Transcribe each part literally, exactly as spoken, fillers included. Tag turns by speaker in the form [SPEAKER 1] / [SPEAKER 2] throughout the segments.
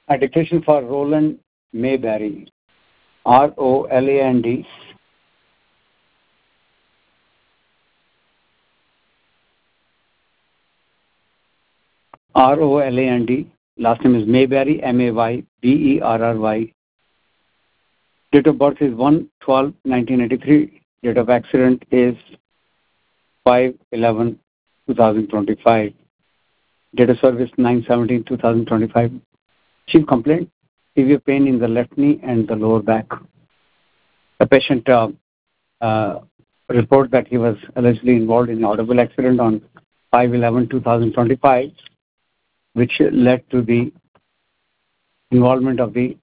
[SPEAKER 1] A dictation for Roland Mayberry. R O L A N D. R O L A N D. Last name is Mayberry, M A Y B E R R Y. Date of birth is one twelve nineteen eighty-three. Date of accident is five eleven twenty twenty-five. Date of service nine seventeen twenty twenty-five. Chief complaint, severe pain in the left knee and the lower back. The patient uh, uh, report that he was allegedly involved in an automobile accident on five eleven twenty twenty-five, which led to the involvement of the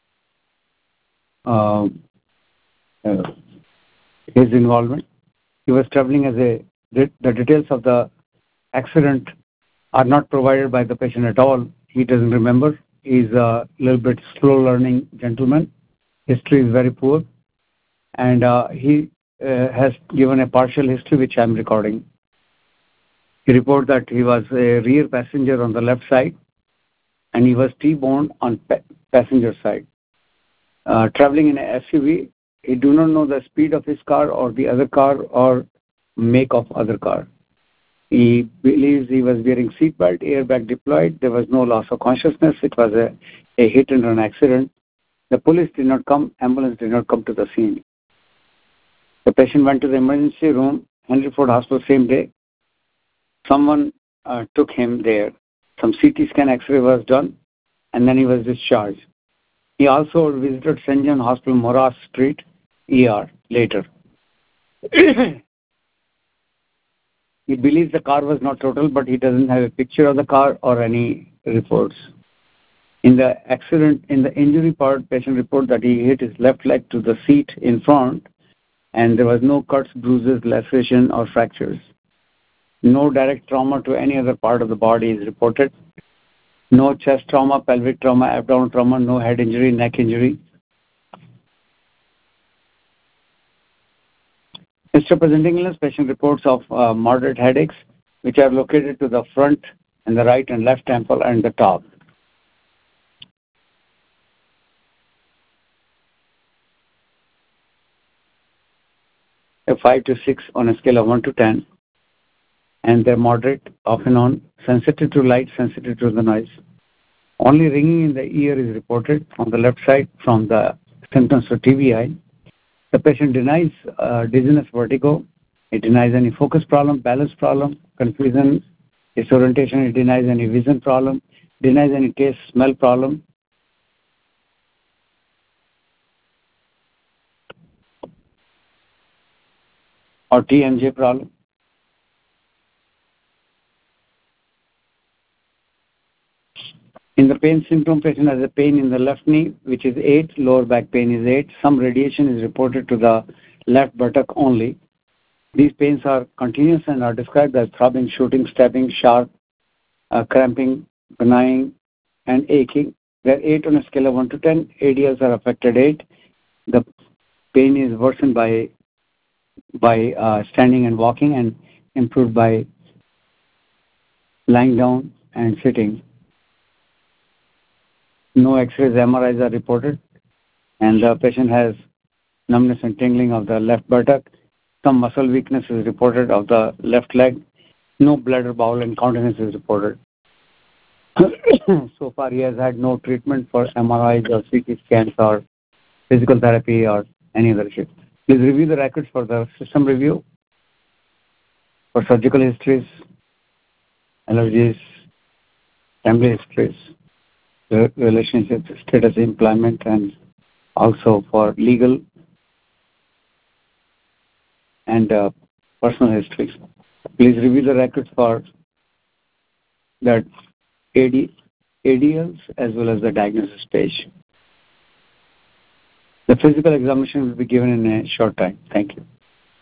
[SPEAKER 1] uh, uh, his involvement. He was traveling as a the details of the accident are not provided by the patient at all. He doesn't remember. He's a little bit slow learning gentleman. History is very poor, and uh, he uh, has given a partial history which I'm recording. He reported that he was a rear passenger on the left side, and he was T-boned on pa- passenger side. Uh, traveling in an S U V, he do not know the speed of his car or the other car or make of other car. He believes he was wearing seatbelt, airbag deployed. There was no loss of consciousness. It was a, a hit and run accident. The police did not come. Ambulance did not come to the scene. The patient went to the emergency room, Henry Ford Hospital, same day. Someone uh, took him there. Some C T scan X-ray was done, and then he was discharged. He also visited Saint John Hospital, Moras Street, E R, later. He believes the car was not total, but he doesn't have a picture of the car or any reports. In the accident, in the injury part, patient report that he hit his left leg to the seat in front, and there was no cuts, bruises, laceration, or fractures. No direct trauma to any other part of the body is reported. No chest trauma, pelvic trauma, abdominal trauma, no head injury, neck injury. Mister Presenting illness, patient reports of uh, moderate headaches, which are located to the front and the right and left temple and the top. A five to six on a scale of one to ten. And they're moderate, off and on, sensitive to light, sensitive to the noise. Only ringing in the ear is reported on the left side from the symptoms of T B I. The patient denies uh, dizziness, vertigo. He denies any focus problem, balance problem, confusion, disorientation. He denies any vision problem, denies any taste, smell problem. Or T M J problem. In the pain symptom, patient has a pain in the left knee, which is eight, lower back pain is eight. Some radiation is reported to the left buttock only. These pains are continuous and are described as throbbing, shooting, stabbing, sharp, uh, cramping, benign, and aching. They are eight on a scale of one to ten. A D Ls are affected eight. The pain is worsened by, by uh, standing and walking and improved by lying down and sitting. No X-rays, M R Is are reported, and the patient has numbness and tingling of the left buttock. Some muscle weakness is reported of the left leg. No bladder, bowel incontinence is reported. So far, he has had no treatment for M R Is or C T scans or physical therapy or any other shit. Please review the records for the system review, for surgical histories, allergies, family histories, relationship status, employment, and also for legal and uh, personal histories. Please review the records for that A D, A D Ls as well as the diagnosis page. The physical examination will be given in a short time. Thank you.